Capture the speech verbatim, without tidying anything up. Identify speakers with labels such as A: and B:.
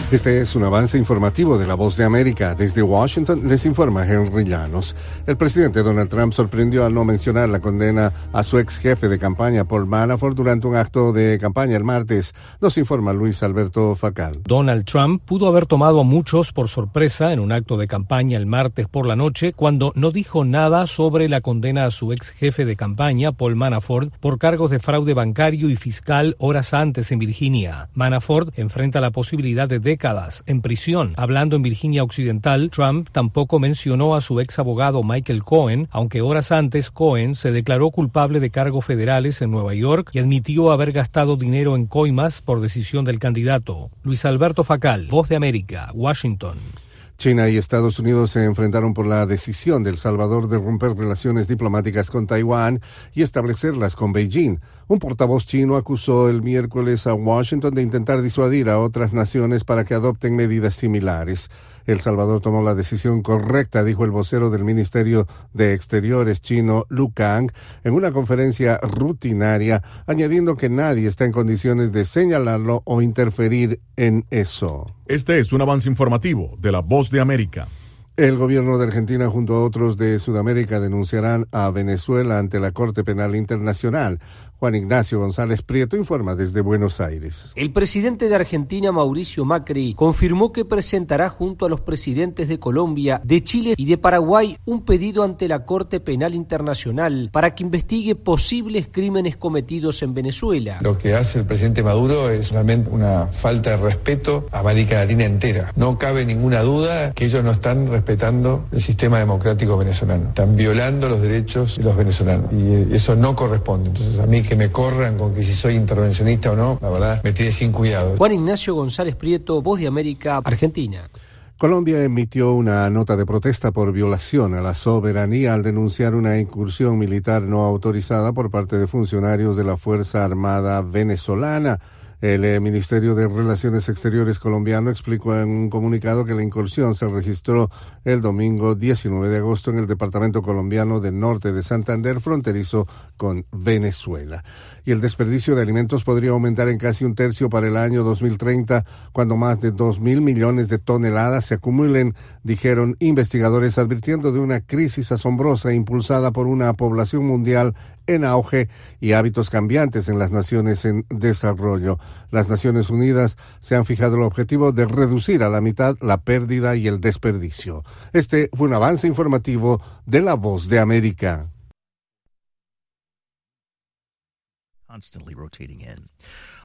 A: Este es un avance informativo de La Voz de América. Desde Washington les informa Henry Llanos. El presidente Donald Trump sorprendió al no mencionar la condena a su ex jefe de campaña, Paul Manafort, durante un acto de campaña el martes. Nos informa Luis Alberto Facal.
B: Donald Trump pudo haber tomado a muchos por sorpresa en un acto de campaña el martes por la noche, cuando no dijo nada sobre la condena a su ex jefe de campaña, Paul Manafort, por cargos de fraude bancario y fiscal horas antes en Virginia. Manafort enfrenta la posibilidad de décadas en prisión. Hablando en Virginia Occidental, Trump tampoco mencionó a su ex abogado Michael Cohen, aunque horas antes Cohen se declaró culpable de cargos federales en Nueva York y admitió haber gastado dinero en coimas por decisión del candidato. Luis Alberto Facal, Voz de América, Washington.
A: China y Estados Unidos se enfrentaron por la decisión de El Salvador de romper relaciones diplomáticas con Taiwán y establecerlas con Beijing. Un portavoz chino acusó el miércoles a Washington de intentar disuadir a otras naciones para que adopten medidas similares. El Salvador tomó la decisión correcta, dijo el vocero del Ministerio de Exteriores chino, Lu Kang, en una conferencia rutinaria, añadiendo que nadie está en condiciones de señalarlo o interferir en eso.
C: Este es un avance informativo de La Voz de América.
A: El gobierno de Argentina junto a otros de Sudamérica denunciarán a Venezuela ante la Corte Penal Internacional. Juan Ignacio González Prieto informa desde Buenos Aires.
D: El presidente de Argentina, Mauricio Macri, confirmó que presentará junto a los presidentes de Colombia, de Chile y de Paraguay un pedido ante la Corte Penal Internacional para que investigue posibles crímenes cometidos en Venezuela.
E: Lo que hace el presidente Maduro es realmente una falta de respeto a América Latina entera. No cabe ninguna duda que ellos no están respetando el sistema democrático venezolano. Están violando los derechos de los venezolanos y eso no corresponde. Entonces, a mí que me corran con que si soy intervencionista o no, la verdad, me tiene sin cuidado.
D: Juan Ignacio González Prieto, Voz de América, Argentina.
A: Colombia emitió una nota de protesta por violación a la soberanía al denunciar una incursión militar no autorizada por parte de funcionarios de la Fuerza Armada venezolana. El eh, Ministerio de Relaciones Exteriores colombiano explicó en un comunicado que la incursión se registró el domingo diecinueve de agosto en el departamento colombiano del norte de Santander, fronterizo con Venezuela. Y el desperdicio de alimentos podría aumentar en casi un tercio para el año dos mil treinta, cuando más de dos mil millones de toneladas se acumulen, dijeron investigadores, advirtiendo de una crisis asombrosa impulsada por una población mundial en auge y hábitos cambiantes en las naciones en desarrollo. Las Naciones Unidas se han fijado el objetivo de reducir a la mitad la pérdida y el desperdicio. Este fue un avance informativo de La Voz de América.
F: Constantly rotating in.